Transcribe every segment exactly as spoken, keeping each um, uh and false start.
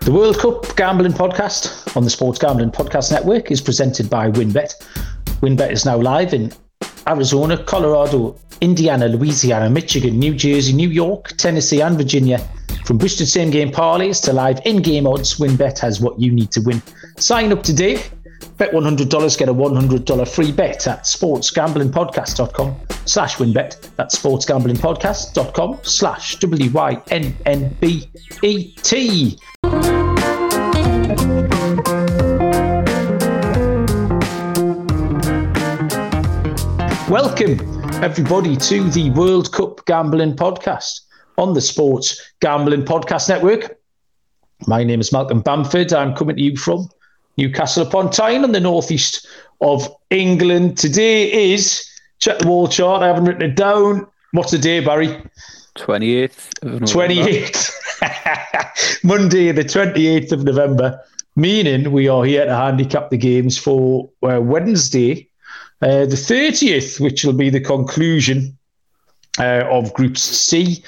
The World Cup Gambling Podcast on the Sports Gambling Podcast Network is presented by WynnBET. WynnBET is now live in Arizona, Colorado, Indiana, Louisiana, Michigan, New Jersey, New York, Tennessee and Virginia. From boosted same-game parlays to live in-game odds, WynnBET has what you need to win. Sign up today. Bet one hundred dollars, get a one hundred dollars free bet at sportsgamblingpodcast.com slash WynnBET. That's sportsgamblingpodcast.com slash W Y N N B E T. Welcome, everybody, to the World Cup Gambling Podcast on the Sports Gambling Podcast Network. My name is Malcolm Bamford. I'm coming to you from Newcastle upon Tyne on the northeast of England. Today is, check the wall chart, I haven't written it down. What's the day, Barry? twenty-eighth of November. twenty-eighth. Monday, the twenty-eighth of November, meaning we are here to handicap the games for uh, Wednesday, uh, the thirtieth, which will be the conclusion uh, of Groups C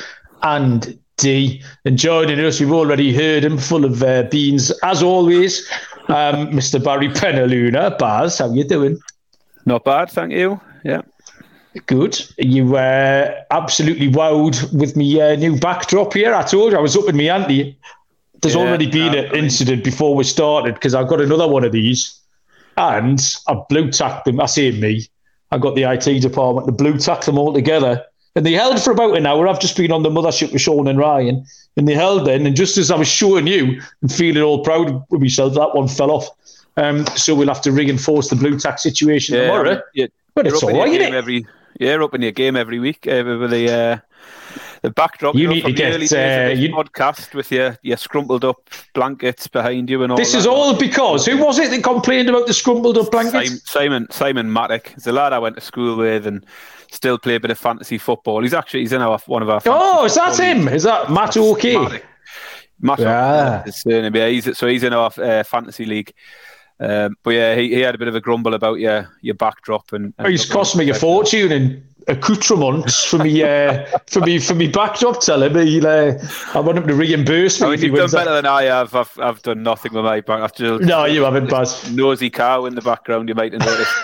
and D. And joining us, we've already heard him, full of uh, beans, as always, um, Mister Barry Penaluna. Baz, how you doing? Not bad, thank you. Yeah. Good. You were uh, absolutely wowed with me uh, new backdrop here. I told you I was up in my ante. There's yeah, already been no, an incident before we started because I've got another one of these and I blue tacked them. I say me. I got the I T department to blue tack them all together. And they held for about an hour. I've just been on the mothership with Sean and Ryan. And they held then. And just as I was showing you and feeling all proud of myself, that one fell off. Um, so we'll have to reinforce the blue tack situation yeah, tomorrow. Yeah, but it's all right, isn't it? Every, yeah, you're up in your game every week uh, with the, uh, the backdrop. You, you know, need to get uh, you, podcast with your, your scrumpled up blankets behind you and all This that. is all because, who was it that complained about the scrumpled up blankets? Simon Simon, Simon Mattick. It's a lad I went to school with and still play a bit of fantasy football. He's actually he's in our one of our. Oh, is that him? Leagues. Is that Matt OK? Mattick. Matt, yeah. His surname, yeah, he's, so he's in our uh, fantasy league. Um, but yeah, he, he had a bit of a grumble about your your backdrop and. and oh, he's cost me a fortune in accoutrements for me uh, for me for me backdrop. Tell him he, uh, I want him to reimburse me. I mean, you've done better that. than I have. I've I've done nothing with my back. I've just, no, you haven't, Baz. Nosy cow in the background. You might have noticed.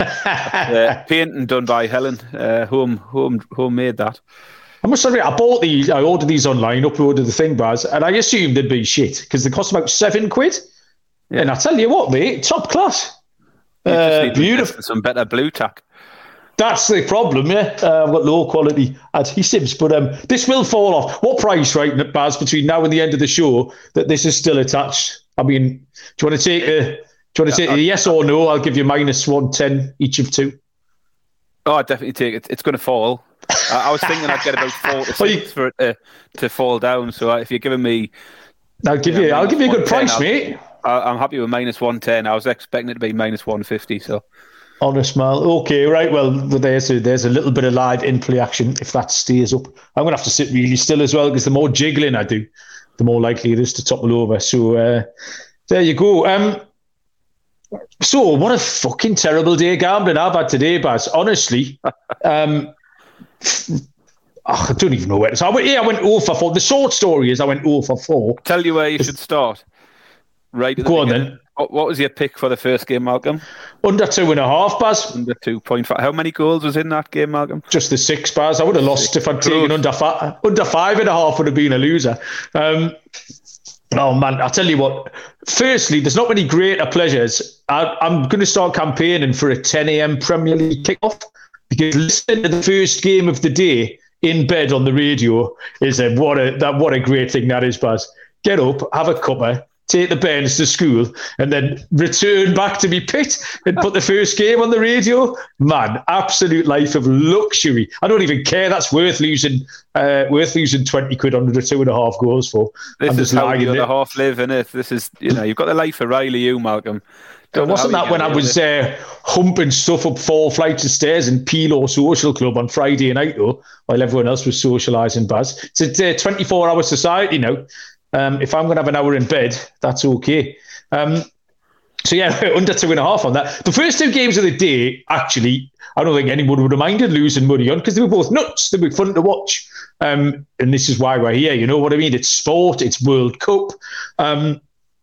uh, painting done by Helen. Uh, home home home made that. I must admit, I bought these. I ordered these online, uploaded the thing, Baz, and I assumed they'd be shit because they cost about seven quid. Yeah. And I tell you what, mate, top class. Uh, beautiful. Some better blue tack. That's the problem, yeah. Uh, I've got low quality adhesives, but um, this will fall off. What price, right, Baz, between now and the end of the show that this is still attached? I mean, do you want to take a, do you want to take a yes or no? I'll give you minus one ten each of two. Oh, I'd definitely take it. It's going to fall. I, I was thinking I'd get about four to six well, you, for it to, to fall down. So if you're giving me, I'll give you, you know, I'll give you a good price, I'll, mate. I'm happy with minus one ten. I was expecting it to be minus one fifty. So, honest, Mal. Okay, right. Well, there's a, there's a little bit of live in-play action if that stays up. I'm going to have to sit really still as well because the more jiggling I do, the more likely it is to topple over. So, uh, there you go. Um, so, what a fucking terrible day gambling I've had today, Baz. Honestly, um, oh, I don't even know where to start. I went, yeah, I went oh for four. The short story is I went oh for four. Tell you where you it's, should start. Right. Go on then. What, what was your pick for the first game, Malcolm? Under two and a half, Baz. Under two point five. How many goals was in that game, Malcolm? Just the six, Baz. I would have lost six. if I'd taken under five. Under five and a half would have been a loser. Um, oh man, I tell you what. Firstly, there's not many greater pleasures. I, I'm going to start campaigning for a ten a.m. Premier League kickoff because listening to the first game of the day in bed on the radio is a what a that what a great thing that is, Baz. Get up, have a cuppa, take the bairns to school, and then return back to me pit and put the first game on the radio. Man, absolute life of luxury. I don't even care. That's worth losing uh, worth losing twenty quid under the two and a half goals for. This I'm is how you the half live, innit? If this is, you know, you've got the life of Riley, you, Malcolm. Don't wasn't that when I was uh, humping stuff up four flights of stairs in Pilo Social Club on Friday night, though, while everyone else was socialising, Baz? It's a twenty-four hour society now. Um, if I'm going to have an hour in bed, that's okay. Um, so yeah, under two and a half on that. The first two games of the day, actually, I don't think anyone would have minded losing money on because they were both nuts. They were fun to watch. Um, and this is why we're here. You know what I mean? It's sport. It's World Cup. Um,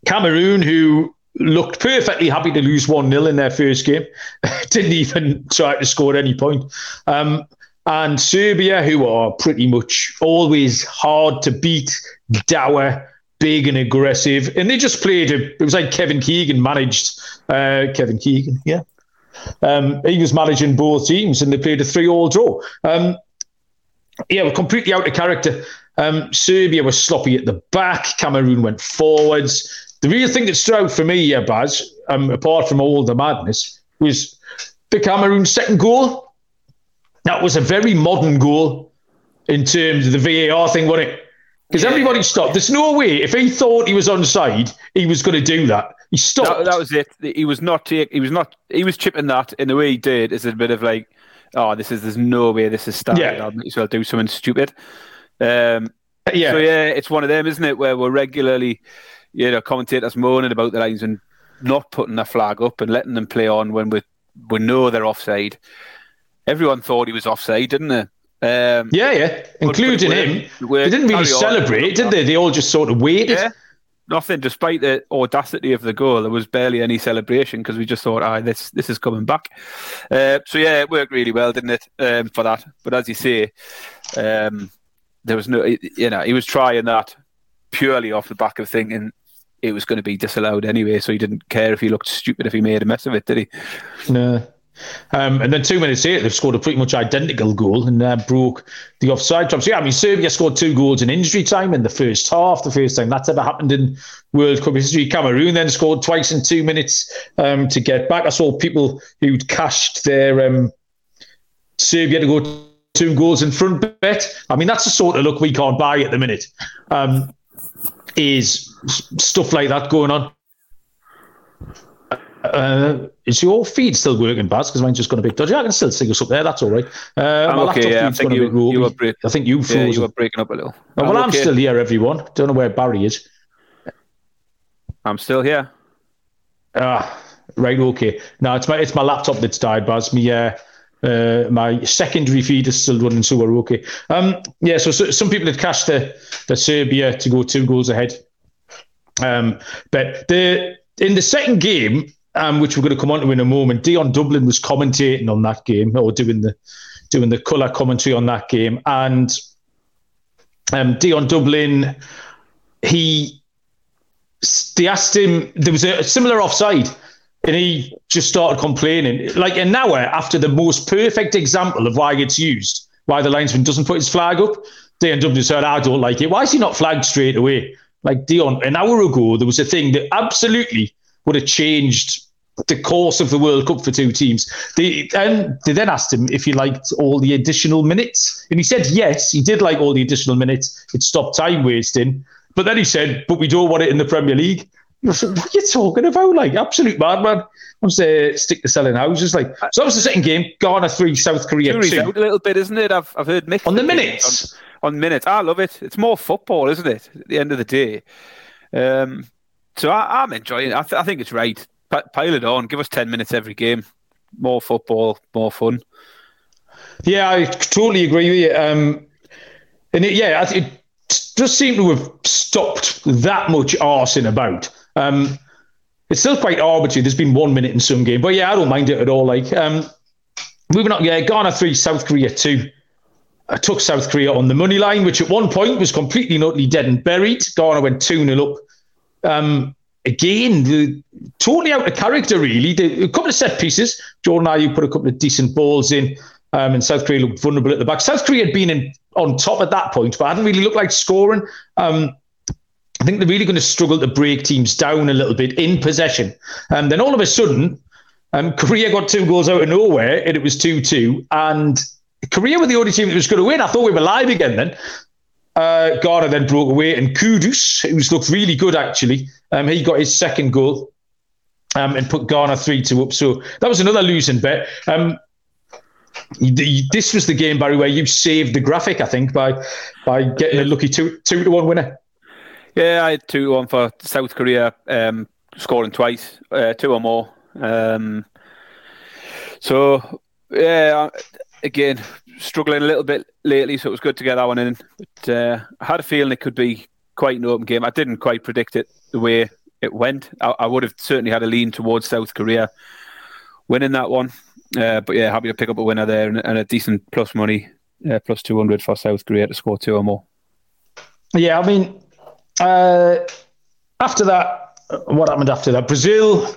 Cameroon, who looked perfectly happy to lose one nil in their first game, didn't even try to score at any point. Um, and Serbia, who are pretty much always hard to beat, dour, big and aggressive. And they just played, a, it was like Kevin Keegan managed, uh, Kevin Keegan, yeah. Um, he was managing both teams and they played a three-all draw. Um, yeah, we're completely out of character. Um, Serbia was sloppy at the back. Cameroon went forwards. The real thing that stood out for me, yeah, Baz, um, apart from all the madness, was the Cameroon second goal. That was a very modern goal in terms of the V A R thing, wasn't it? Because yeah. everybody stopped. There's no way, if he thought he was onside, he was going to do that. He stopped. That, that was it. He was not. He was not. He was chipping that in the way he did. Is a bit of like, oh, this is. There's no way this is starting. Yeah. I might as well do something stupid. Um, yeah. So yeah, it's one of them, isn't it? Where we're regularly, you know, commentators moaning about the linesmen not putting their flag up and letting them play on when we we know they're offside. Everyone thought he was offside, didn't they? Um, yeah, yeah, including but, but him. They didn't really celebrate, did they? They all just sort of waited. Yeah. Nothing, despite the audacity of the goal, there was barely any celebration because we just thought, ah, this this is coming back. Uh, so yeah, it worked really well, didn't it, um, for that? But as you say, um, there was no, you know, he was trying that purely off the back of thinking it was going to be disallowed anyway, so he didn't care if he looked stupid if he made a mess of it, did he? No. Um, and then two minutes later, they've scored a pretty much identical goal and uh, broke the offside trap. So yeah, I mean, Serbia scored two goals in injury time in the first half, the first time that's ever happened in World Cup history. Cameroon then scored twice in two minutes um, to get back. I saw people who'd cashed their um, Serbia to go two goals in front bet. I mean, that's the sort of look we can't buy at the minute. Um, is stuff like that going on. Uh, is your feed still working, Baz? Because mine's just got a bit dodgy. I can still see us up there. That's all right. Uh, I'm my okay. Yeah, I think you, you were break- I think you yeah, you were breaking up a little. Oh, well, I'm, I'm okay. still here, everyone. Don't know where Barry is. I'm still here. Ah, right. Okay. No, it's my it's my laptop that's died, Baz. Me, uh, uh, my secondary feed is still running, so we're okay. Um, yeah. So, so some people had cashed the the Serbia to go two goals ahead. Um, but the in the second game. Um, which we're going to come on to in a moment. Dion Dublin was commentating on that game, or doing the doing the colour commentary on that game, and um, Dion Dublin, he they asked him. There was a similar offside, and he just started complaining, like an hour after the most perfect example of why it's used, why the linesman doesn't put his flag up. Dion Dublin said, "I don't like it. Why is he not flagged straight away?" Like Dion, an hour ago, there was a thing that absolutely would have changed the course of the World Cup for two teams. They, um, they then asked him if he liked all the additional minutes. And he said, yes, he did like all the additional minutes. It stopped time wasting. But then he said, but we don't want it in the Premier League. What are you talking about? Like, absolute madman. Wants to stick to selling houses. Like, so that was the second game. Ghana three, South Korea two. Out a little bit, isn't it? I've I've heard mixed on the minutes. On, on minutes. I love it. It's more football, isn't it? At the end of the day. Um, so I, I'm enjoying it. I, th- I think it's right. P- pile it on. Give us ten minutes every game. More football, more fun. Yeah, I totally agree with you. Um, and it, yeah, it does seem to have stopped that much arsing about. Um, it's still quite arbitrary. There's been one minute in some game, but yeah, I don't mind it at all. Like, um, moving on, yeah, Ghana three, South Korea two. I took South Korea on the money line, which at one point was completely and utterly dead and buried. Ghana went two nil up. Um, again, the, totally out of character, really. The, a couple of set pieces. Jordan Ayew put a couple of decent balls in, um, and South Korea looked vulnerable at the back. South Korea had been in, on top at that point, but hadn't really looked like scoring. Um, I think they're really going to struggle to break teams down a little bit in possession. And um, then all of a sudden, um, Korea got two goals out of nowhere, and it was two two. And Korea were the only team that was going to win. I thought we were live again then. Uh, Ghana then broke away, and Kudus, who's looked really good actually, um, he got his second goal um, and put Ghana three two up. So that was another losing bet. Um, this was the game, Barry, where you saved the graphic, I think, by by getting a lucky two two to one winner. Yeah, I had two to one for South Korea, um, scoring twice, uh, two or more. Um, so yeah, again, struggling a little bit lately, so it was good to get that one in. But uh, I had a feeling it could be quite an open game. I didn't quite predict it the way it went. I, I would have certainly had a lean towards South Korea winning that one. Uh, but yeah, happy to pick up a winner there and, and a decent plus money, uh, plus two hundred for South Korea to score two or more. Yeah, I mean, uh, after that, what happened after that? Brazil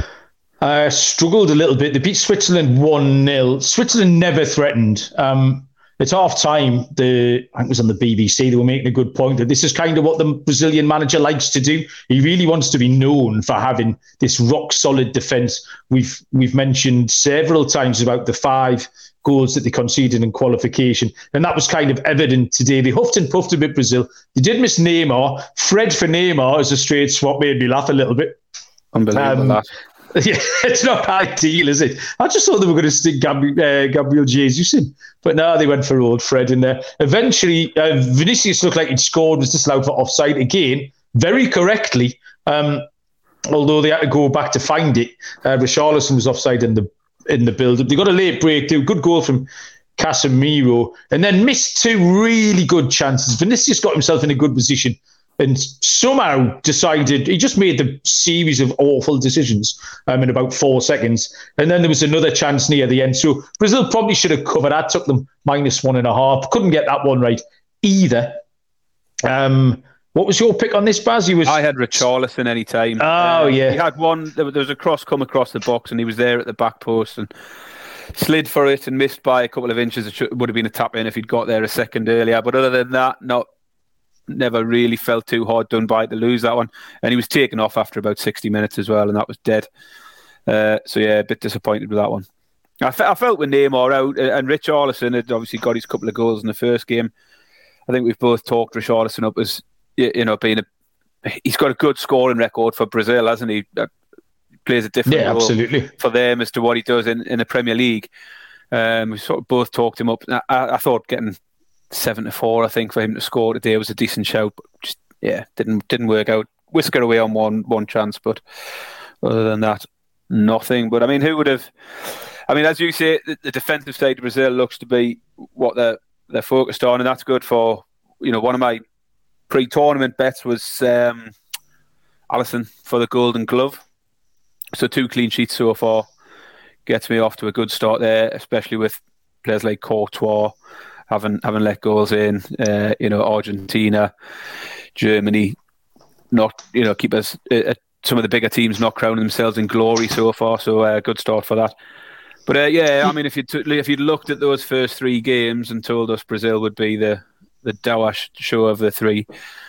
uh, struggled a little bit. They beat Switzerland one nil. Switzerland never threatened. Um, It's half time. The I think it was on the B B C. They were making a good point that this is kind of what the Brazilian manager likes to do. He really wants to be known for having this rock solid defence. We've we've mentioned several times about the five goals that they conceded in qualification, and that was kind of evident today. They huffed and puffed a bit, Brazil. They did miss Neymar. Fred for Neymar as a straight swap made me laugh a little bit. Unbelievable. Um, that. Yeah, it's not ideal, is it? I just thought they were going to stick Gabriel, uh, Gabriel Jesus in, but no, they went for old Fred in there. Eventually, uh, Vinicius looked like he'd scored, was disallowed for offside again, very correctly, um, although they had to go back to find it. Uh, Richarlison was offside in the in the build-up. They got a late breakthrough, good goal from Casemiro, and then missed two really good chances. Vinicius got himself in a good position and somehow decided, he just made the series of awful decisions um, in about four seconds. And then there was another chance near the end. So Brazil probably should have covered that, took them minus one and a half. Couldn't get that one right either. Um, what was your pick on this, Baz? He was... I had Richarlison any time. Oh, uh, yeah. He had one, there was a cross come across the box and he was there at the back post and slid for it and missed by a couple of inches. It should, would have been a tap in if he'd got there a second earlier. But other than that, not... Never really felt too hard done by to lose that one. And he was taken off after about sixty minutes as well, and that was dead. Uh, so, yeah, a bit disappointed with that one. I, fe- I felt with Neymar out, and Richarlison had obviously got his couple of goals in the first game. I think we've both talked Richarlison up as, you know, being a... He's got a good scoring record for Brazil, hasn't he? Uh, plays a different yeah, role absolutely. for them as to what he does in, in the Premier League. Um, we sort of both talked him up. I, I thought getting... Seven to four, I think, for him to score today was a decent shout, but just yeah, didn't didn't work out. Whisker away on one one chance, but other than that, nothing. But I mean, who would have? I mean, as you say, the, the defensive side of Brazil looks to be what they're they're focused on, and that's good for, you know, one of my pre-tournament bets was um, Alisson for the Golden Glove. So two clean sheets so far gets me off to a good start there, especially with players like Courtois. Haven't haven't let goals in, uh, you know, Argentina, Germany, not, you know, keep us uh, some of the bigger teams not crowning themselves in glory so far. So uh, good start for that. But uh, yeah, I mean, if you t- if you'd looked at those first three games and told us Brazil would be the the dowash show of the three,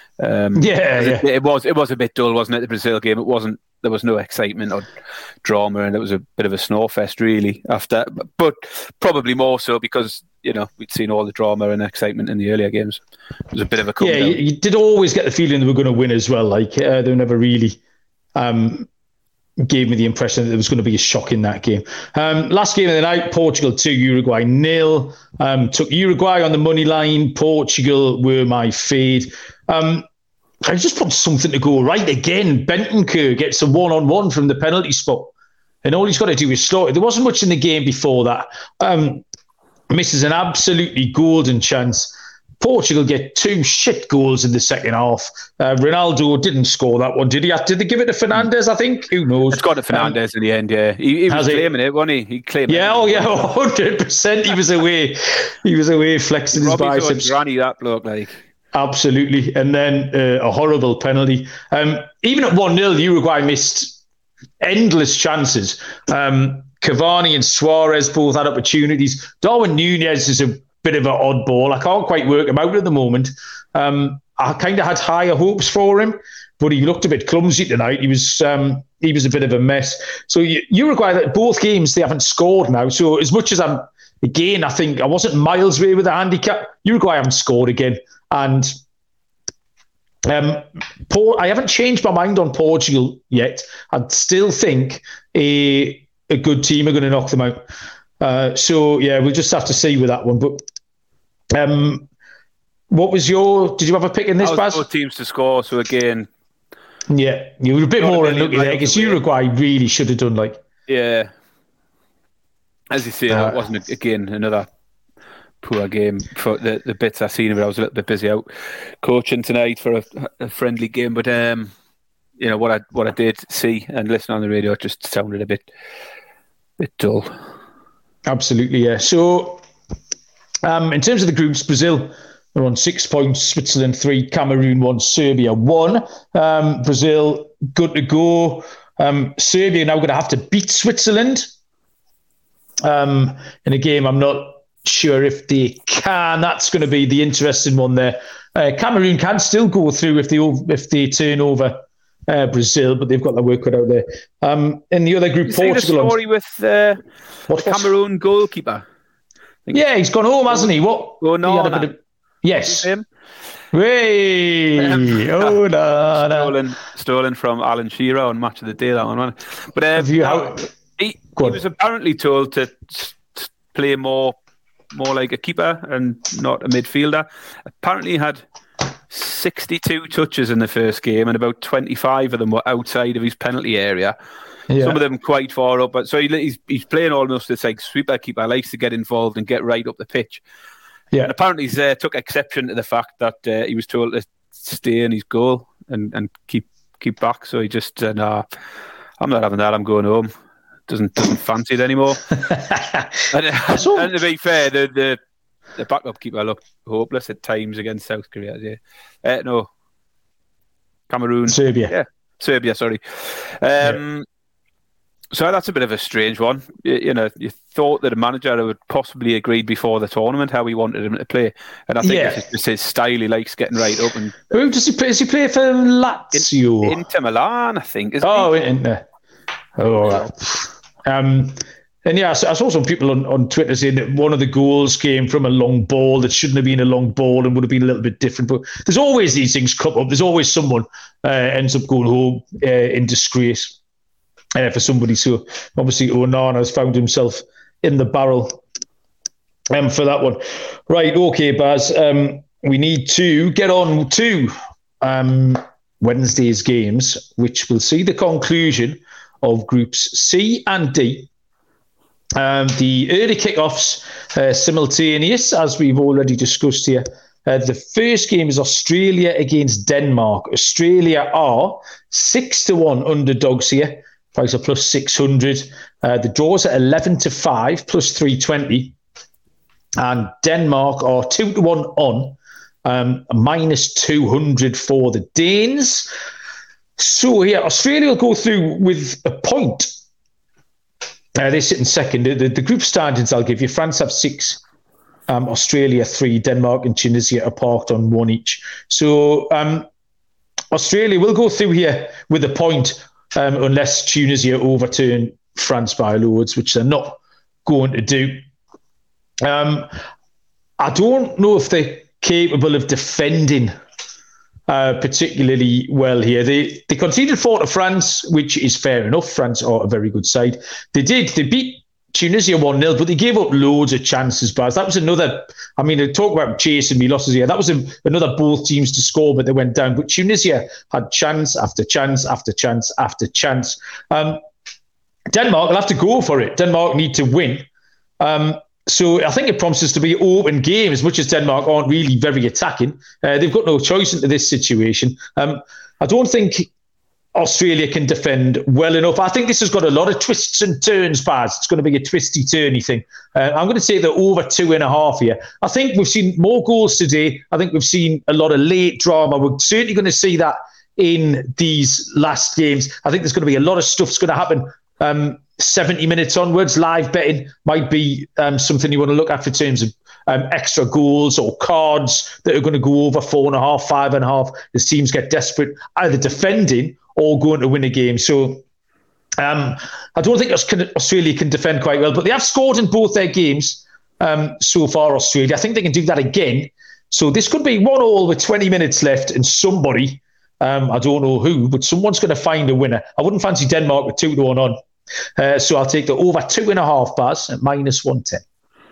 um, yeah, yeah. It, it was it was a bit dull, wasn't it? The Brazil game, it wasn't. There was no excitement or drama, and it was a bit of a snowfest, really. After, but probably more so because, you know, we'd seen all the drama and excitement in the earlier games. It was a bit of a come yeah. down. You, you did always get the feeling they were going to win as well. Like uh, they never really um, gave me the impression that there was going to be a shock in that game. Um, last game of the night: Portugal two, Uruguay nil. Um, took Uruguay on the money line. Portugal were my fade. Um, I just want something to go right again. Bentancur gets a one-on-one from the penalty spot, and all he's got to do is slow it. There wasn't much in the game before that. Um, misses an absolutely golden chance. Portugal get two shit goals in the second half. Uh, Ronaldo didn't score that one, did he? Did they give it to Fernandes, I think? Who knows? It's got to Fernandes um, in the end, yeah. He, he was claiming it? it, wasn't he? He claimed yeah, it. Oh, yeah, one hundred percent. He was away. He was away flexing his biceps. Granny, that bloke, like... Absolutely. And then uh, a horrible penalty. Um, even at one nil, Uruguay missed endless chances. Um, Cavani and Suarez both had opportunities. Darwin Núñez is a bit of an oddball. I can't quite work him out at the moment. Um, I kind of had higher hopes for him, but he looked a bit clumsy tonight. He was um, he was a bit of a mess. So Uruguay, both games, they haven't scored now. So as much as I'm, again, I think I wasn't miles away with the handicap, Uruguay haven't scored again. And um, Paul, I haven't changed my mind on Portugal yet. I still think a a good team are going to knock them out. Uh, so yeah, we'll just have to see with that one. But um, what was your? Did you have a pick in this, Baz? Both teams to score. So again, yeah, you were a bit more unlucky there because Uruguay really should have done like. Yeah, as you say, uh, it wasn't again another poor game for the, the bits I've seen of it. I was a little bit busy out coaching tonight for a, a friendly game, but um, you know what I what I did see and listen on the radio, it just sounded a bit bit dull. Absolutely, yeah. So, um, in terms of the groups, Brazil are on six points, Switzerland three, Cameroon one, Serbia one. Um, Brazil good to go. Um, Serbia now going to have to beat Switzerland um, in a game. I'm not sure if they can. That's going to be the interesting one there. Uh, Cameroon can still go through if they if they turn over uh, Brazil, but they've got their work cut out there. Um, in the other group, you Portugal. See the story with uh, the Cameroon goalkeeper. Yeah, he's gone home, hasn't he? What? Oh no, no. Of, yes. Him? Way. Um, oh no, no. Stolen, stolen from Alan Shearer on Match of the Day. That one, wasn't it? But um, you, how, he, he was apparently told to play more. more like a keeper and not a midfielder. Apparently he had sixty-two touches in the first game and about twenty-five of them were outside of his penalty area. Yeah. Some of them quite far up. But so he, he's he's playing almost this like sweeper keeper, likes to get involved and get right up the pitch. Yeah. And apparently he uh, took exception to the fact that uh, he was told to stay in his goal and, and keep keep back. So he just said, nah, I'm not having that, I'm going home. Doesn't doesn't fancy it anymore. and, and to be fair, the, the the backup keeper looked hopeless at times against South Korea. Yeah, uh, no, Cameroon, Serbia, yeah, Serbia. Sorry. Um, yeah. So that's a bit of a strange one. You, you know, you thought that a manager would possibly agreed before the tournament how he wanted him to play, and I think yeah. this is just his style. He likes getting right up. And who does he play? Does he play for Lazio? In, Inter Milan, I think. Isn't oh, he? Inter. Oh, right. Um, and yeah, I saw some people on, on Twitter saying that one of the goals came from a long ball that shouldn't have been a long ball and would have been a little bit different. But there's always these things come up. There's always someone uh, ends up going home uh, in disgrace uh, for somebody. So obviously Onana has found himself in the barrel um, for that one. Right, okay, Baz. Um, we need to get on to um, Wednesday's games, which will see the conclusion of groups C and D. Um, the early kickoffs uh, simultaneous, as we've already discussed here. Uh, the first game is Australia against Denmark. Australia are six to one underdogs here. Price of plus six hundred. Uh, the draws at eleven to five, plus three twenty. And Denmark are two to one on, um, minus two hundred for the Danes. So, yeah, Australia will go through with a point. Uh, they sit in second. The, the, the group standings I'll give you. France have six, um, Australia three, Denmark and Tunisia are parked on one each. So, um, Australia will go through here with a point um, unless Tunisia overturn France by loads, which they're not going to do. Um, I don't know if they're capable of defending Uh, particularly well here. They they conceded four to France, which is fair enough. France are a very good side. They did. They beat Tunisia one nil, but they gave up loads of chances, Baz. That was another, I mean, they talk about chasing me losses here. That was a, another both teams to score, but they went down. But Tunisia had chance after chance after chance after chance. Um, Denmark will have to go for it. Denmark need to win. Um, So I think it promises to be an open game, as much as Denmark aren't really very attacking. Uh, they've got no choice into this situation. Um, I don't think Australia can defend well enough. I think this has got a lot of twists and turns, Baz. It's going to be a twisty-turny thing. Uh, I'm going to say they're over two and a half here. I think we've seen more goals today. I think we've seen a lot of late drama. We're certainly going to see that in these last games. I think there's going to be a lot of stuff's going to happen um, seventy minutes onwards. Live betting might be um, something you want to look at for terms of um, extra goals or cards that are going to go over four and a half, five and a half as teams get desperate, either defending or going to win a game. So um, I don't think Australia can defend quite well, but they have scored in both their games um, so far, Australia. I think they can do that again. So this could be one all with twenty minutes left, and somebody, um, I don't know who, but someone's going to find a winner. I wouldn't fancy Denmark with two to one on. Uh, so I'll take the over two and a half, Baz, at minus one ten.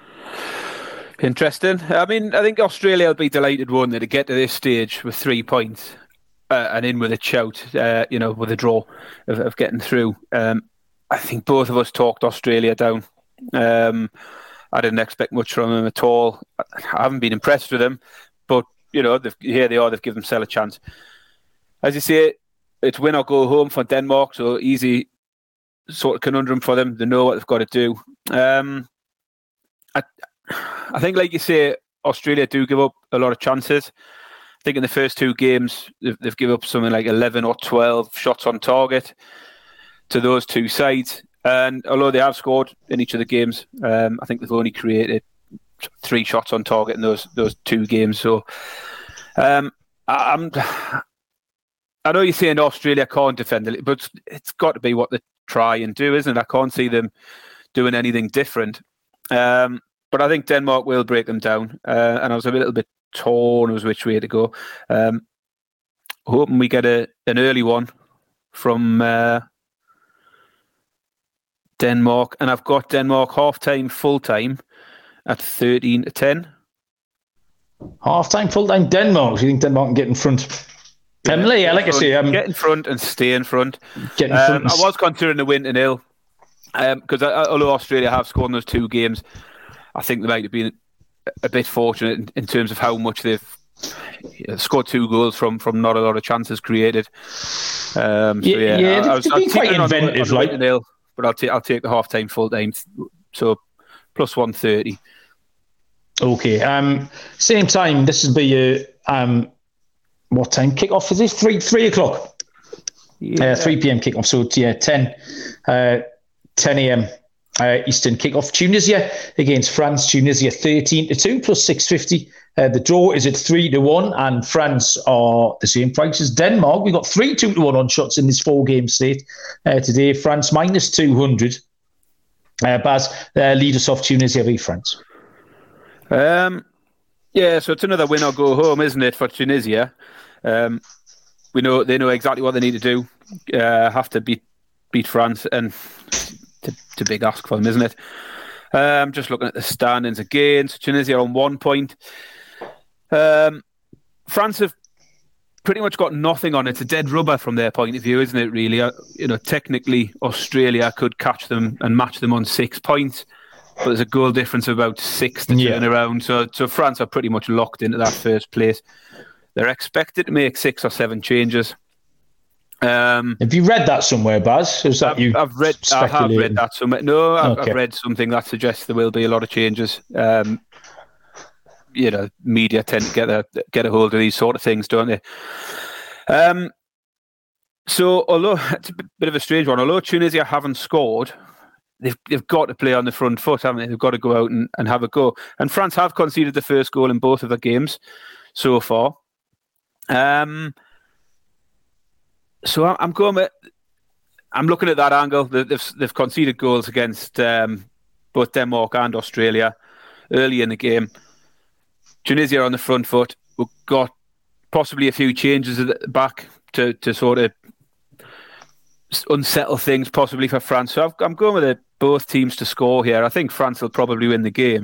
Interesting. I mean, I think Australia will be delighted, won't they, to get to this stage with three points uh, and in with a shout, uh, you know, with a draw of, of getting through. Um, I think both of us talked Australia down. Um, I didn't expect much from them at all. I haven't been impressed with them, but, you know, here they are, they've given themselves a chance. As you say, it's win or go home for Denmark, so easy sort of conundrum for them. They know what they've got to do. Um, I, I think, like you say, Australia do give up a lot of chances. I think in the first two games, they've, they've given up something like eleven or twelve shots on target to those two sides. And although they have scored in each of the games, um, I think they've only created three shots on target in those those two games. So um, I, I'm, I know you're saying Australia can't defend it, but it's got to be what they try and do, isn't it? I can't see them doing anything different. Um, but I think Denmark will break them down. Uh, and I was a little bit torn as which way to go. Um, hoping we get a an early one from uh, Denmark. And I've got Denmark half-time, full-time at thirteen to ten. Half-time, full-time Denmark. Do you think Denmark can get in front? Emily, yeah, like I say, um, get in front and stay in front. Get in front. Um, I was considering the win to nil because um, although Australia have scored in those two games, I think they might have been a bit fortunate in, in terms of how much they've scored two goals from, from not a lot of chances created. Um, so yeah, yeah, yeah I, I was, they've been quite inventive, like nil, but I'll take I'll take the half time, full time, so plus one thirty. Okay. Um, same time. This will be a um. What time kick-off is this? Three three o'clock. Yeah. Uh, three p.m. kick-off. So yeah, ten, uh, ten a.m. Uh, Eastern kick-off. Tunisia against France. Tunisia thirteen to two plus six fifty. Uh, the draw is at three to one, and France are the same price as Denmark. We got three two to one on shots in this four-game slate uh, today. France minus two hundred. Uh, Baz, uh, lead us off. Tunisia v France. Um. Yeah, so it's another win or go home, isn't it, for Tunisia? Um, we know they know exactly what they need to do. Uh, have to beat beat France, and it's a big ask for them, isn't it? Um, just looking at the standings again, so Tunisia on one point. Um, France have pretty much got nothing on it. It's a dead rubber from their point of view, isn't it? Really, uh, you know, technically Australia could catch them and match them on six points. But there's a goal difference of about six to yeah. turn around. So, so France are pretty much locked into that first place. They're expected to make six or seven changes. Um, have you read that somewhere, Baz? Is that I've, you? I've read. I have read that somewhere. No, I've, okay. I've read something that suggests there will be a lot of changes. Um, you know, media tend to get a get a hold of these sort of things, don't they? Um, so, although it's a bit of a strange one, although Tunisia haven't scored. They've they've got to play on the front foot, haven't they? They've got to go out and, and have a go. And France have conceded the first goal in both of their games so far. Um, so I'm going with, I'm looking at that angle. They've they've conceded goals against um, both Denmark and Australia early in the game. Tunisia on the front foot. We've got possibly a few changes at the back to to sort of unsettle things possibly for France. So I'm going with it. Both teams to score here. I think France will probably win the game.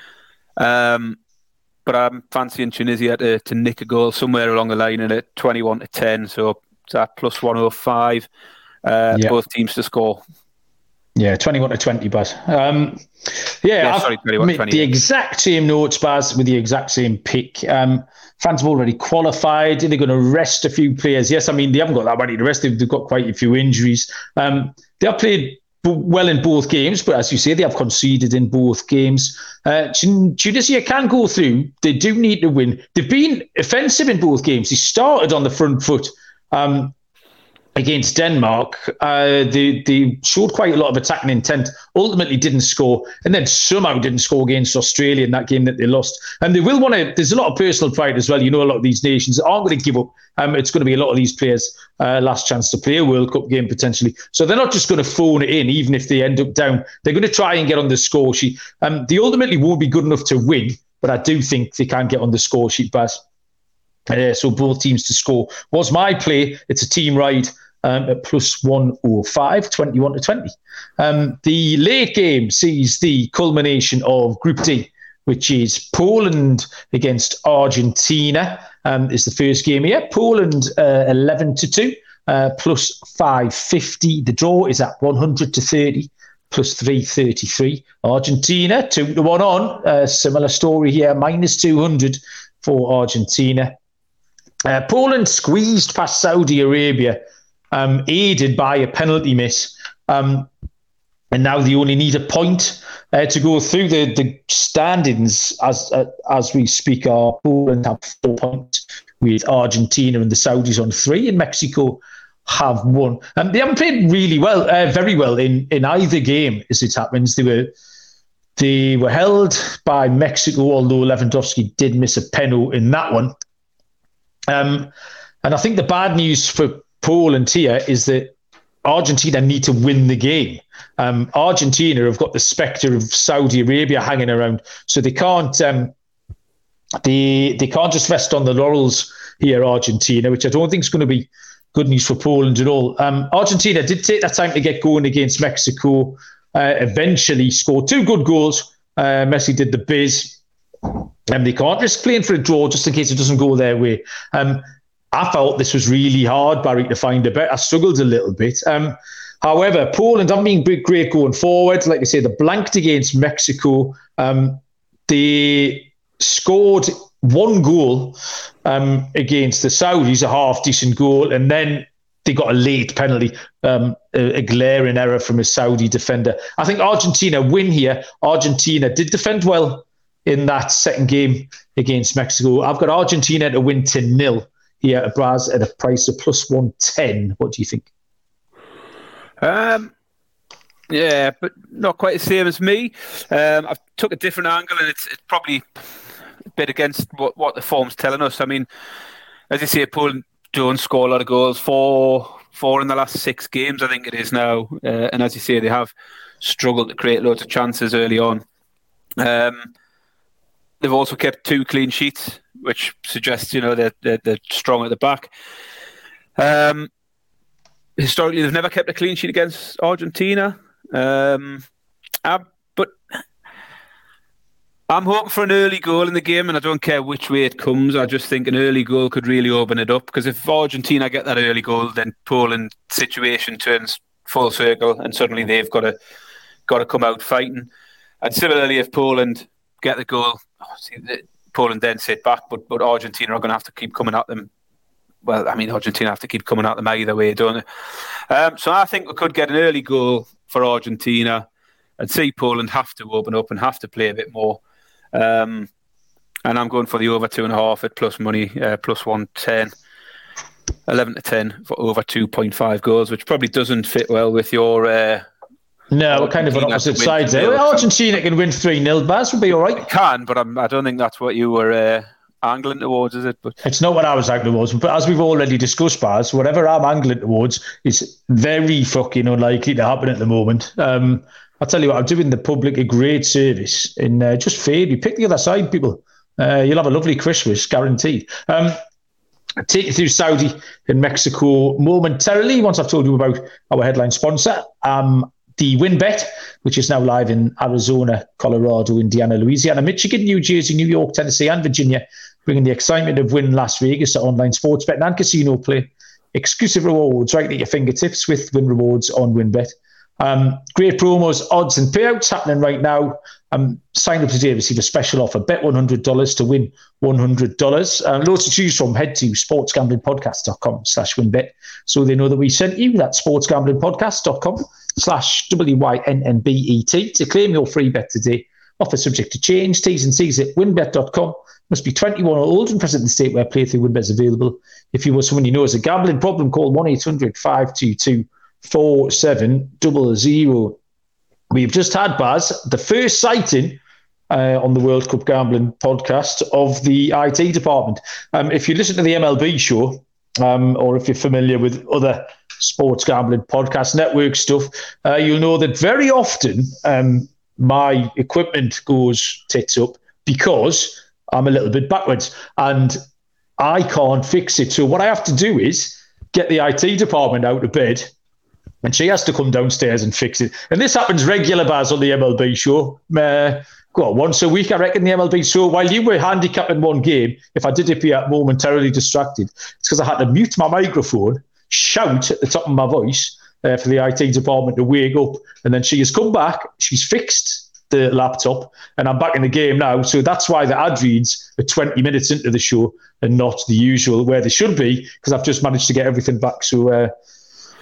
Um, but I'm fancying Tunisia to, to nick a goal somewhere along the line in at twenty-one to ten. So it's at plus one oh five. Uh, yeah. Both teams to score. Yeah, twenty-one to twenty, Baz. Um, yeah, yeah sorry, twenty-one to twenty. The exact same notes, Baz, with the exact same pick. Um, France have already qualified. They're going to rest a few players. Yes, I mean, they haven't got that many to rest. They've, they've got quite a few injuries. Um, they have played well in both games, but as you say, they have conceded in both games. Uh, Tunisia can go through. They do need to win. They've been offensive in both games. They started on the front foot um, against Denmark. Uh, they, they showed quite a lot of attacking intent, ultimately didn't score, and then somehow didn't score against Australia in that game that they lost. And they will want to, there's a lot of personal pride as well. You know, a lot of these nations aren't going to give up. Um, it's going to be a lot of these players' uh, last chance to play a World Cup game potentially. So they're not just going to phone it in, even if they end up down. They're going to try and get on the score sheet. Um, they ultimately won't be good enough to win, but I do think they can get on the score sheet, Baz. Uh, so both teams to score was my play. It's a team ride um, at plus one oh five, twenty-one to twenty. Um, the late game sees the culmination of Group D, which is Poland against Argentina. Um, is the first game here. Poland uh, eleven to two, uh, plus five fifty. The draw is at one hundred to thirty, plus three thirty-three. Argentina two to one on. Uh, similar story here, minus two hundred for Argentina. Uh, Poland squeezed past Saudi Arabia um, aided by a penalty miss. Um, and now they only need a point uh, to go through the, the standings as uh, as we speak. Our Poland have four points with Argentina and the Saudis on three, and Mexico have won. Um, they haven't played really well, uh, very well in, in either game as it happens. They were they were held by Mexico, although Lewandowski did miss a penalty in that one. Um, and I think the bad news for Poland here is that Argentina need to win the game. Um, Argentina have got the spectre of Saudi Arabia hanging around, so they can't um, they they can't just rest on the laurels here, Argentina, which I don't think is going to be good news for Poland at all. Um, Argentina did take that time to get going against Mexico, uh, eventually scored two good goals. Uh, Messi did the biz, and they can't risk playing for a draw just in case it doesn't go their way. Um, I felt this was really hard, Barry, to find a bet. I struggled a little bit. Um, however, Poland haven't been great going forward. Like I say, they blanked against Mexico. Um, they scored one goal um, against the Saudis, a half-decent goal, and then they got a late penalty, um, a, a glaring error from a Saudi defender. I think Argentina win here. Argentina did defend well in that second game against Mexico. I've got Argentina to win to nil here at Braz at a price of plus one ten. What do you think? Um, yeah, but not quite the same as me. Um, I've took a different angle, and it's, it's probably a bit against what, what the form's telling us. I mean, as you say, Poland don't score a lot of goals. Four, four in the last six games, I think it is now. Uh, and as you say, they have struggled to create loads of chances early on. Um, they've also kept two clean sheets, which suggests, you know, they're, they're, they're strong at the back. Um, historically, they've never kept a clean sheet against Argentina. Um, I, but I'm hoping for an early goal in the game, and I don't care which way it comes. I just think an early goal could really open it up, because if Argentina get that early goal, then Poland's situation turns full circle, and suddenly they've got to got to come out fighting. And similarly, if Poland get the goal, see, the, Poland then sit back, but but Argentina are going to have to keep coming at them. Well, I mean, Argentina have to keep coming at them either way, don't they? Um, so I think we could get an early goal for Argentina and see Poland have to open up and have to play a bit more. Um, and I'm going for the over two and a half at plus money, uh, plus one ten, eleven to ten for over two point five goals, which probably doesn't fit well with your. Uh, No, we're kind of on opposite sides there. Argentina can win three nil, Baz, would be all right. It can, but I'm, I don't think that's what you were uh, angling towards, is it? But it's not what I was angling towards. But as we've already discussed, Baz, whatever I'm angling towards is very fucking unlikely to happen at the moment. Um, I'll tell you what, I'm doing the public a great service in uh, just fade. You pick the other side, people. Uh, you'll have a lovely Christmas, guaranteed. Um, I'll take you through Saudi and Mexico momentarily once I've told you about our headline sponsor. Um, The WinBet, which is now live in Arizona, Colorado, Indiana, Louisiana, Michigan, New Jersey, New York, Tennessee, and Virginia, bringing the excitement of Win Las Vegas to online sports betting and casino play. Exclusive rewards right at your fingertips with Win Rewards on WinBet. Um, great promos, odds, and payouts happening right now. Um, sign up today, receive a special offer. Bet one hundred dollars to win one hundred dollars. Um, loads to choose from. Head to sportsgamblingpodcast.com slash winbet so they know that we sent you. That's sportsgamblingpodcast.com slash W Y N N B E T to claim your free bet today. Offer subject to change. T's and C's at winbet dot com. Must be twenty-one or older and present in the state where playthrough WinBet is available. If you or someone you know has a gambling problem, call one eight hundred five two two four seven zero zero. We've just had, Baz, the first sighting uh, on the World Cup Gambling podcast of the I T department. Um, if you listen to the M L B show, um, or if you're familiar with other sports gambling podcast network stuff, uh, you'll know that very often um, my equipment goes tits up because I'm a little bit backwards and I can't fix it. So what I have to do is get the I T department out of bed, and she has to come downstairs and fix it. And this happens regular, Baz, on the M L B show. Uh, go on, once a week, I reckon, the M L B show. While you were handicapping one game, if I did appear momentarily distracted, it's because I had to mute my microphone, shout at the top of my voice uh, for the I T department to wake up. And then she has come back, she's fixed the laptop, and I'm back in the game now. So that's why the ad reads are twenty minutes into the show and not the usual where they should be, because I've just managed to get everything back. So, uh,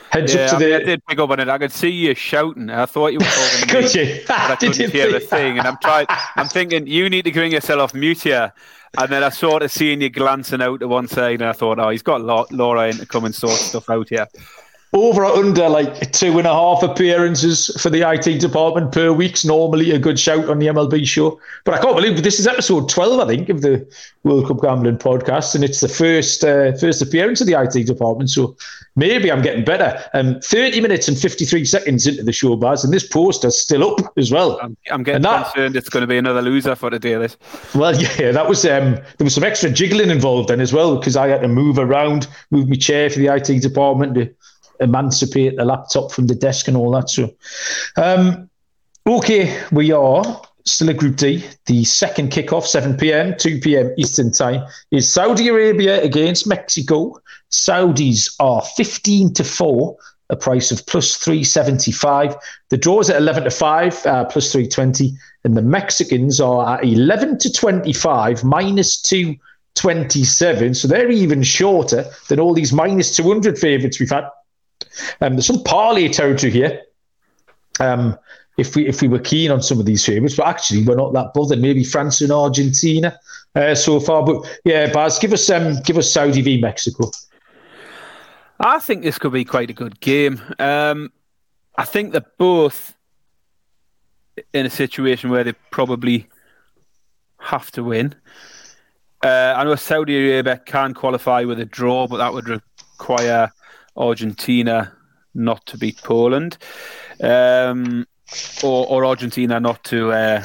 Heads yeah, up to I the. Mean, I did pick up on it. I could see you shouting. I thought you were talking to Could me, you? but I couldn't hear the thing. And I'm trying. I'm thinking you need to bring yourself off mute here. And then I sort of seen you glancing out to one side, and I thought, oh, he's got Laura in to come and sort stuff out here. Over or under like two and a half appearances for the I T department per week's normally a good shout on the M L B show. But I can't believe this is episode twelve, I think, of the World Cup Gambling podcast, and it's the first uh, first appearance of the I T department. So maybe I'm getting better. Um, thirty minutes and fifty-three seconds into the show, Baz, and this poster's still up as well. I'm, I'm getting that, concerned it's going to be another loser for the day. This. Well, yeah, that was um, there was some extra jiggling involved then as well, because I had to move around, move my chair for the I T department to emancipate the laptop from the desk and all that. So, um, okay, we are still at Group D. The second kickoff, seven p.m., two p.m. Eastern time, is Saudi Arabia against Mexico. Saudis are fifteen to four, a price of plus three seventy-five. The draws at eleven to five, uh, plus three twenty, and the Mexicans are at eleven to twenty-five, minus two twenty-seven. So they're even shorter than all these minus two hundred favourites we've had. Um, there's some parlay territory here. Um, if we if we were keen on some of these favourites, but actually we're not that bothered. Maybe France and Argentina uh, so far, but yeah, Baz, give us um, give us Saudi v Mexico. I think this could be quite a good game. Um, I think they're both in a situation where they probably have to win. Uh, I know Saudi Arabia can qualify with a draw, but that would require Argentina not to beat Poland, um, or, or Argentina not to. Uh,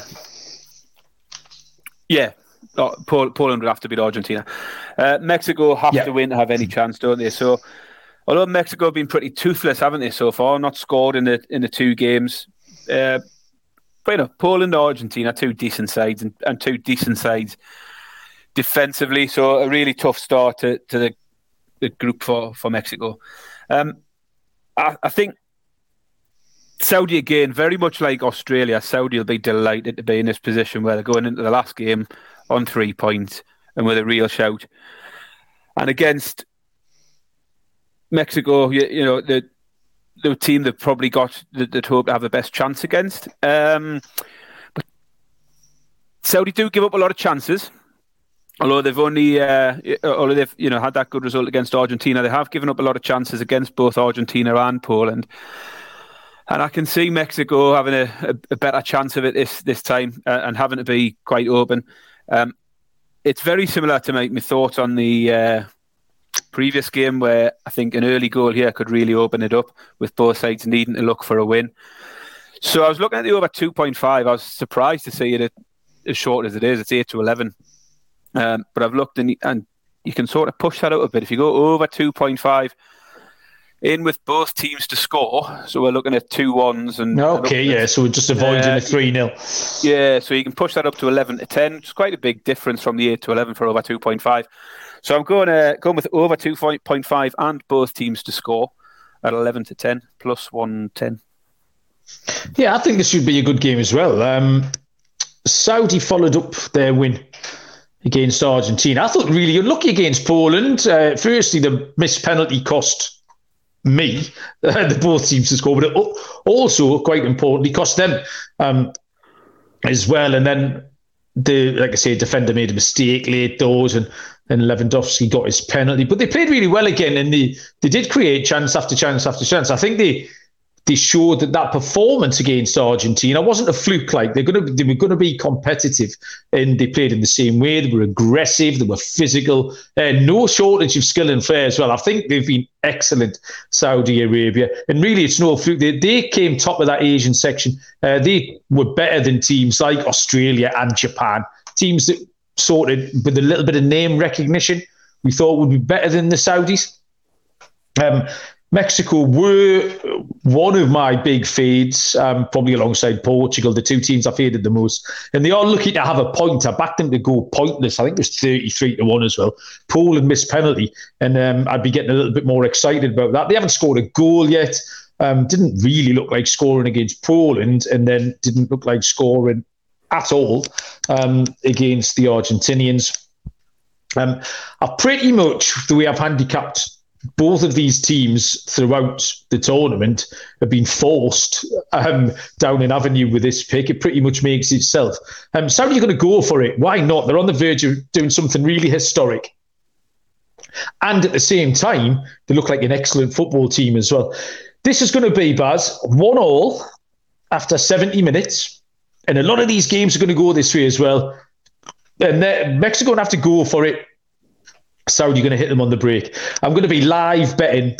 yeah, Poland would have to beat Argentina. Uh, Mexico have yeah. to win to have any chance, don't they? So, although Mexico have been pretty toothless, haven't they, so far? Not scored in the in the two games. Uh, but you know, Poland or Argentina, two decent sides, and, and two decent sides defensively. So a really tough start to, to the. the group for, for Mexico. Um, I, I think Saudi, again, very much like Australia, Saudi will be delighted to be in this position where they're going into the last game on three points and with a real shout. And against Mexico, you, you know, the the team they've probably got that hope to have the best chance against. Um, but Saudi do give up a lot of chances. Although they've only, uh, although they've you know had that good result against Argentina, they have given up a lot of chances against both Argentina and Poland. And I can see Mexico having a, a, a better chance of it this this time uh, and having to be quite open. Um, it's very similar to my, my thoughts on the uh, previous game, where I think an early goal here could really open it up with both sides needing to look for a win. So I was looking at the over two point five. I was surprised to see it as short as it is. It's eight to eleven. Um, but I've looked and, and you can sort of push that out a bit. If you go over two point five, in with both teams to score, so we're looking at two ones. And okay, yeah, so we're just avoiding uh, a three nil. Yeah, so you can push that up to eleven to ten. It's quite a big difference from the eight to eleven for over two point five. So I'm going to go with over two point five and both teams to score at eleven to ten, plus one ten. Yeah, I think this should be a good game as well. Um, Saudi followed up their win against Argentina. I thought really unlucky against Poland. Uh, firstly, the missed penalty cost me, uh, the both teams to score, but it also, quite importantly, cost them um, as well. And then, the like I say, defender made a mistake late doors, and then Lewandowski got his penalty. But they played really well again, and they, they did create chance after chance after chance. I think they they showed that that performance against Argentina wasn't a fluke. Like they're going to, they were going to be competitive, and they played in the same way. They were aggressive, they were physical, uh, no shortage of skill and flair as well. I think they've been excellent, Saudi Arabia, and really it's no fluke. They, they came top of that Asian section. Uh, they were better than teams like Australia and Japan, teams that sort of with a little bit of name recognition we thought would be better than the Saudis. Um, Mexico were one of my big fades, um, probably alongside Portugal, the two teams I faded the most. And they are lucky to have a point. I backed them to go pointless. I think it was thirty-three to one as well. Poland missed penalty, and um, I'd be getting a little bit more excited about that. They haven't scored a goal yet. Um, didn't really look like scoring against Poland, and then didn't look like scoring at all um, against the Argentinians. Um, are pretty much the way I've handicapped both of these teams throughout the tournament have been forced um, down an avenue with this pick. It pretty much makes itself. Um, Saudi are going to go for it. Why not? They're on the verge of doing something really historic. And at the same time, they look like an excellent football team as well. This is going to be, Baz, one all after seventy minutes. And a lot of these games are going to go this way as well. And Mexico going to have to go for it. Saudi going to hit them on the break. I'm going to be live betting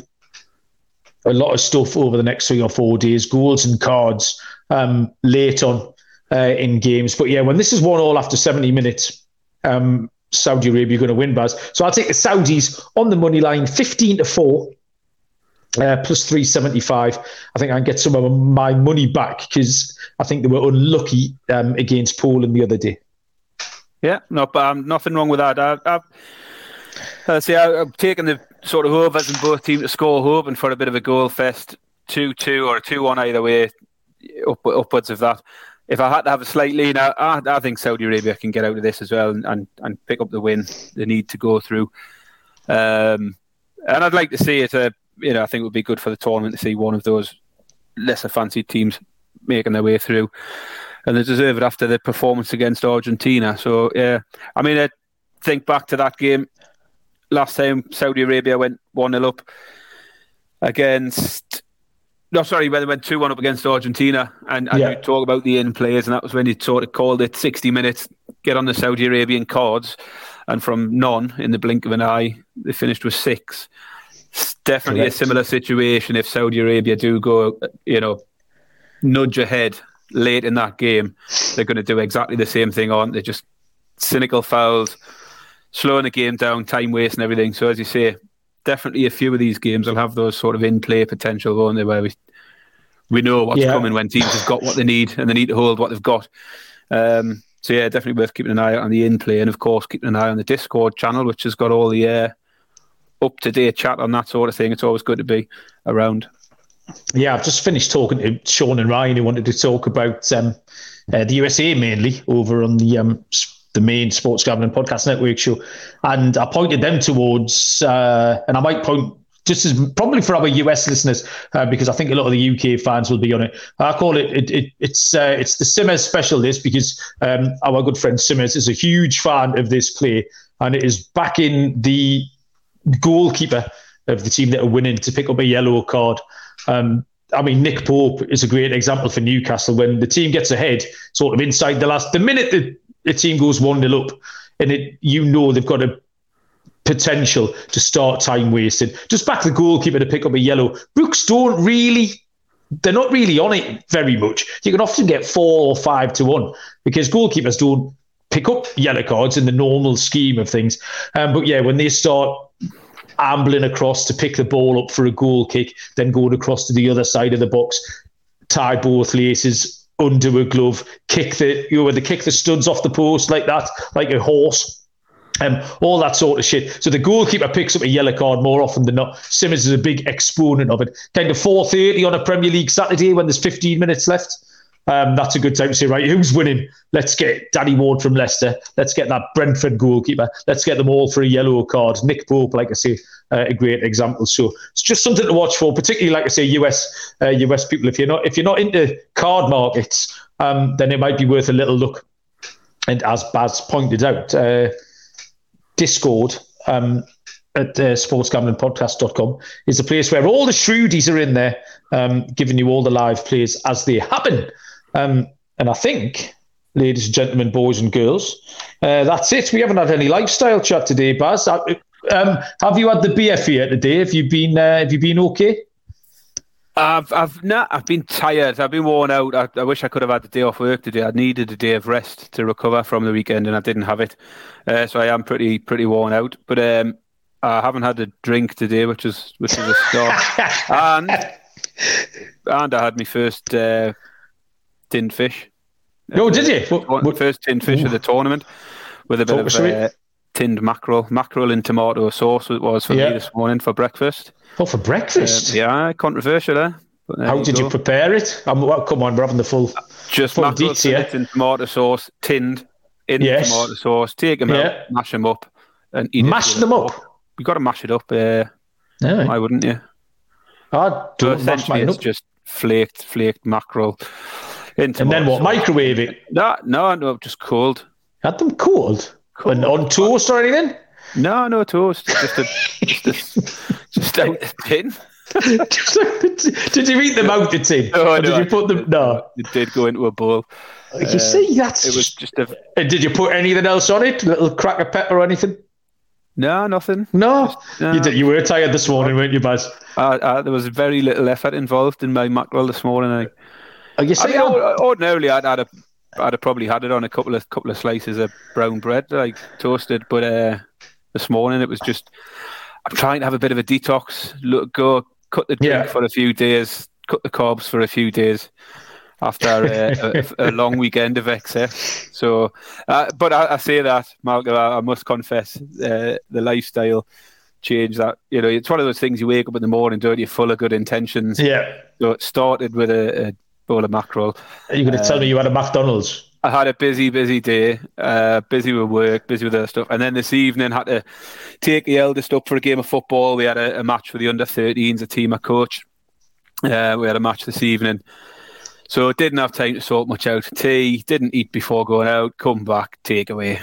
a lot of stuff over the next three or four days, goals and cards um, late on uh, in games. But yeah, when this is one all after seventy minutes, um, Saudi Arabia are going to win, Baz. So I'll take the Saudis on the money line, fifteen to four, uh, plus three seventy-five. I think I can get some of my money back because I think they were unlucky um, against Poland the other day. Yeah, no, but um, nothing wrong with that. I, I've Uh, see, I, I'm taking the sort of overs in both teams to score, hoping for a bit of a goal fest, two two or two one either way, up, upwards of that. If I had to have a slight lean, I, I think Saudi Arabia can get out of this as well and, and, and pick up the win they need to go through. Um, and I'd like to see it, uh, you know, I think it would be good for the tournament to see one of those lesser fancied teams making their way through. And they deserve it after the performance against Argentina. So, yeah, I mean, I think back to that game. Last time Saudi Arabia went one nil up against... No, sorry, when they went two one up against Argentina. And, and yeah. you talk about the in players, and that was when you sort of called it sixty minutes, get on the Saudi Arabian cards. And from none, in the blink of an eye, they finished with six. It's definitely Correct. A similar situation if Saudi Arabia do go, you know, nudge ahead late in that game. They're going to do exactly the same thing, aren't they? Just cynical fouls, slowing the game down, time waste and everything. So as you say, definitely a few of these games will have those sort of in-play potential, won't they, where we we know what's yeah. coming when teams have got what they need and they need to hold what they've got. Um, so yeah, definitely worth keeping an eye out on the in-play, and of course keeping an eye on the Discord channel, which has got all the uh, up-to-date chat on that sort of thing. It's always good to be around. Yeah, I've just finished talking to Sean and Ryan, who wanted to talk about um, uh, the U S A mainly over on the um, the main Sports Gambling Podcast Network show, and I pointed them towards, uh, and I might point just as probably for our U S listeners uh, because I think a lot of the U K fans will be on it. I call it, it, it it's uh, it's the Simmers special list because um, our good friend Simmers is a huge fan of this play, and it is backing the goalkeeper of the team that are winning to pick up a yellow card. Um, I mean, Nick Pope is a great example for Newcastle. When the team gets ahead, sort of inside the last, the minute the, the team goes one nil up, and it, you know they've got a potential to start time wasting, just back the goalkeeper to pick up a yellow. Brooks don't really, they're not really on it very much. You can often get four or five to one because goalkeepers don't pick up yellow cards in the normal scheme of things. Um, but yeah, when they start ambling across to pick the ball up for a goal kick, then going across to the other side of the box, tie both laces under a glove, kick the you know where they kick the studs off the post like that, like a horse, um, all that sort of shit. So the goalkeeper picks up a yellow card more often than not. Simmons is a big exponent of it. Kind of four thirty on a Premier League Saturday when there's fifteen minutes left. Um, that's a good time to say, right, who's winning? Let's get Danny Ward from Leicester. Let's get that Brentford goalkeeper. Let's get them all for a yellow card. Nick Pope, like I say, uh, a great example. So it's just something to watch for, particularly, like I say, U S uh, U S people. If you're not if you're not into card markets, um, then it might be worth a little look. And as Baz pointed out, uh, Discord um, at uh, sports gambling podcast dot com is a place where all the shrewdies are in there, um, giving you all the live plays as they happen. Um, and I think, ladies and gentlemen, boys and girls, uh, that's it. We haven't had any lifestyle chat today, Baz. Um, have you had the beer here today? Have you been? Uh, have you been okay? I've, I've not. I've been tired. I've been worn out. I, I wish I could have had the day off work today. I needed a day of rest to recover from the weekend, and I didn't have it. Uh, so I am pretty, pretty worn out. But um, I haven't had a drink today, which is which is a start. and and I had my first. Uh, Tinned fish. No, uh, did you? What, what? First tinned fish Ooh. of the tournament with a bit Talk of uh, tinned mackerel. Mackerel in tomato sauce it was for yeah. me this morning for breakfast. Oh, for breakfast? Uh, yeah, controversial there. there How you did go. you prepare it? Um, well, come on, we're having the full Just full mackerel yeah. in tomato sauce, tinned in yes. tomato sauce. Take them yeah. out, mash them up and eat mash it. them up? You've got to mash it up. Uh, Yeah. Why wouldn't you? I don't. So essentially, it's just flaked, flaked mackerel. And then what? Microwave it? No, no, no, just cold. Had them cold? cold. And on toast or anything? No, no toast. Just a, just a, just out the tin. Did you eat them out the tin? No, or no, did you put them? No, it did go into a bowl. You uh, see, that's it was just a. And did you put anything else on it? A little crack of pepper or anything? No, nothing. No, just, no. You did. You were tired this morning, weren't you, Baz? Uh, uh, there was very little effort involved in my mackerel this morning. I, oh, you see, I mean, ordinarily I'd had a, I'd have probably had it on a couple of couple of slices of brown bread, like toasted. But uh, this morning it was just. I'm trying to have a bit of a detox. Look, go cut the drink yeah. for a few days, cut the carbs for a few days after uh, a, a long weekend of excess. So, uh, but I, I say that, Malcolm, I, I must confess, uh, the lifestyle change that, you know, it's one of those things you wake up in the morning, don't you, full of good intentions. Yeah. So it started with a, a bowl of mackerel. Are you going to um, tell me you had a McDonald's? I had a busy, busy day, uh, busy with work, busy with other stuff. And then this evening, had to take the eldest up for a game of football. We had a, a match for the under thirteens, a team I coach. Uh, we had a match this evening. So didn't have time to sort much out. Tea, didn't eat before going out, come back, takeaway.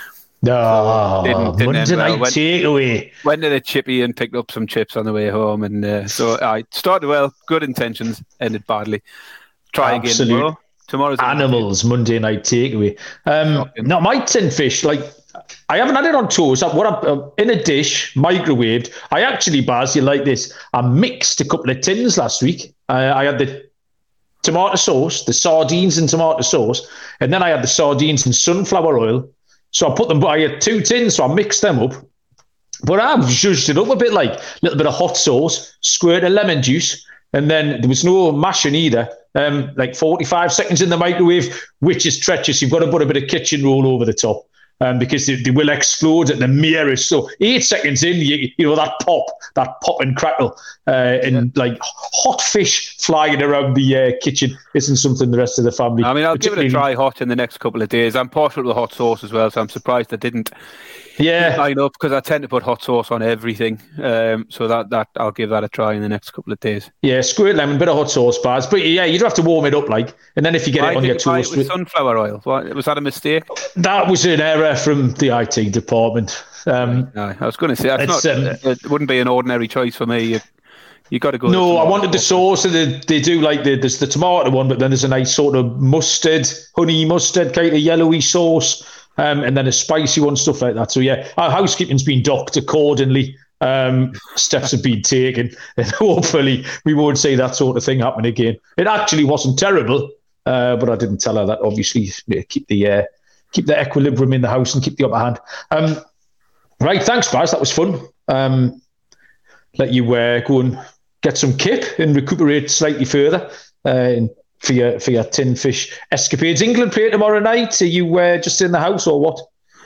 No, didn't, didn't Monday night well. takeaway. Went to the chippy and picked up some chips on the way home. And uh, so I started well, good intentions, ended badly. Try Absolute. again tomorrow. Tomorrow's Animals Monday night takeaway. Um, no, my tin fish, like I haven't had it on toast. What I'm uh, in a dish, microwaved. I actually, Baz, you like this? I mixed a couple of tins last week. Uh, I had the tomato sauce, the sardines and tomato sauce, and then I had the sardines and sunflower oil. So I put them. I had two tins, so I mixed them up. But I've zhuzhed it up a bit, like a little bit of hot sauce, squirt of lemon juice, and then there was no mashing either. Um, like forty-five seconds in the microwave, which is treacherous. You've got to put a bit of kitchen roll over the top um, because they, they will explode at the merest. So eight seconds in, you, you know, that pop, that pop and crackle, uh, and yeah. like hot fish flying around the uh, kitchen isn't something the rest of the family. I mean, I'll give it a try hot in the next couple of days. I'm partial to hot sauce as well, so I'm surprised I didn't. Yeah, line up because I tend to put hot sauce on everything. Um, so that that I'll give that a try in the next couple of days. Yeah, squirt lemon, bit of hot sauce, Baz. But yeah, you don't have to warm it up, like. And then if you get Why it on your toast, it with sunflower oil. What, was that a mistake? That was an error from the I T department. Um, no, I was going to say that's not. Um, it wouldn't be an ordinary choice for me. You, you got to go. No, I wanted the sauce, and they, they do like the there's the tomato one, but then there's a nice sort of mustard, honey mustard, kind of yellowy sauce. Um, and then a spicy one, stuff like that. So, yeah, our housekeeping's been docked accordingly. Um, steps have been taken. And hopefully we won't see that sort of thing happen again. It actually wasn't terrible, uh, but I didn't tell her that, obviously. Keep the uh, keep the equilibrium in the house and keep the upper hand. Um, right, thanks, Baz. That was fun. Um, let you uh, go and get some kip and recuperate slightly further. Uh, For your for your tin fish escapades. England play tomorrow night. Are you uh, just in the house or what?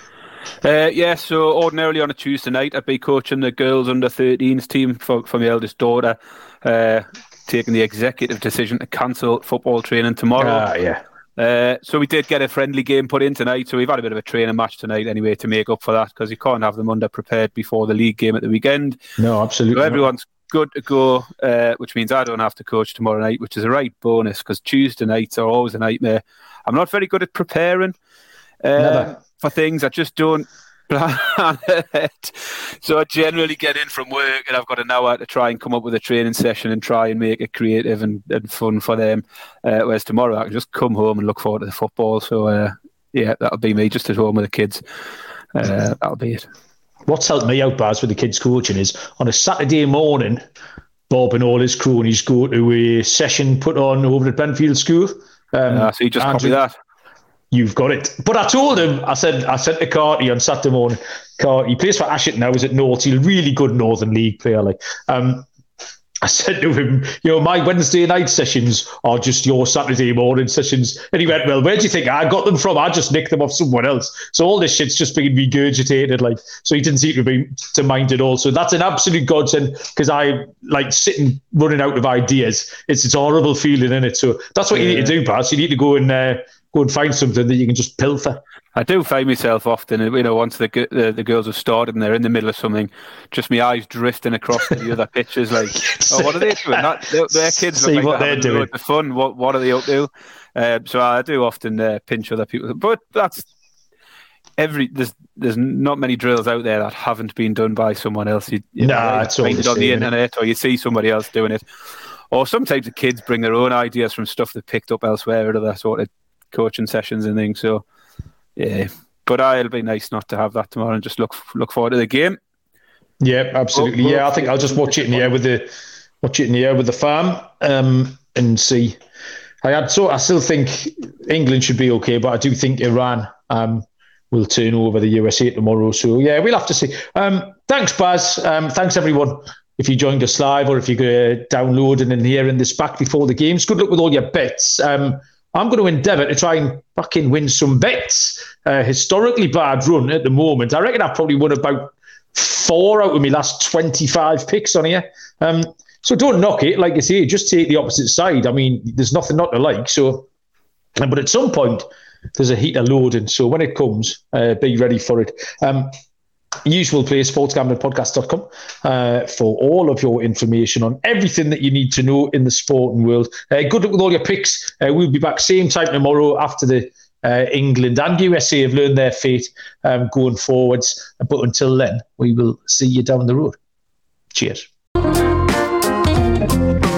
Uh, yeah, so ordinarily on a Tuesday night, I'd be coaching the girls under thirteens team for, for my eldest daughter, uh, taking the executive decision to cancel football training tomorrow. Ah, yeah. Uh, so we did get a friendly game put in tonight. So we've had a bit of a training match tonight anyway to make up for that because you can't have them under prepared before the league game at the weekend. No, absolutely. So everyone's good to go, uh, which means I don't have to coach tomorrow night, which is a right bonus because Tuesday nights are always a nightmare. I'm not very good at preparing uh, for things. I just don't plan it. So I generally get in from work and I've got an hour to try and come up with a training session and try and make it creative and, and fun for them. Uh, whereas tomorrow I can just come home and look forward to the football. So uh, yeah, that'll be me just at home with the kids. Uh, that'll be it. What's helped me out, Baz, with the kids coaching is on a Saturday morning, Bob and all his cronies go to a session put on over at Benfield School. Um, uh, so you just Andrew, copy that. You've got it. But I told him, I said, I said to Carty on Saturday morning, Carty, he plays for Ashton now, he's at North, he's a really good Northern League player. Like, um, I said to him, you know, my Wednesday night sessions are just your Saturday morning sessions. And he went, well, where do you think I got them from? I just nicked them off someone else. So all this shit's just being regurgitated. Like, so he didn't seem to be to mind at all. So that's an absolute godsend because I like sitting running out of ideas. It's it's a horrible feeling, isn't it? So that's what yeah. you need to do, Baz. You need to go and uh, go and find something that you can just pilfer. I do find myself often, you know, once the the, the girls have started and they're in the middle of something, just my eyes drifting across to the other pictures, like, oh, what are they doing? That, their, their kids See look like what they're, they're doing. The fun. What what are they up to? Um, so I do often uh, pinch other people, but that's every there's there's not many drills out there that haven't been done by someone else. You, you nah, know, it's all find the it on same, the internet, or you see somebody else doing it, or sometimes the kids bring their own ideas from stuff they've picked up elsewhere at other sort of coaching sessions and things. So yeah. But uh, it'll be nice not to have that tomorrow and just look look forward to the game. Yeah, absolutely. Yeah, I think I'll just watch it in the air with the watch it in the air with the farm um, and see. I had so I still think England should be okay, but I do think Iran um, will turn over the U S A tomorrow. So yeah, we'll have to see. Um, thanks, Baz. Um, thanks everyone. If you joined us live or if you're uh, downloading and hearing this back before the games, good luck with all your bets. Um, I'm going to endeavour to try and fucking win some bets. Uh, historically bad run at the moment. I reckon I've probably won about four out of my last twenty-five picks on here. Um, so don't knock it. Like I say, just take the opposite side. I mean, there's nothing not to like. So, but at some point, there's a heater loading. So when it comes, uh, be ready for it. Um, Usual place, sports gambling podcast dot com, uh, for all of your information on everything that you need to know in the sporting world. Uh, good luck with all your picks. Uh, we'll be back same time tomorrow after the uh, England and U S A have learned their fate um, going forwards. But until then, we will see you down the road. Cheers.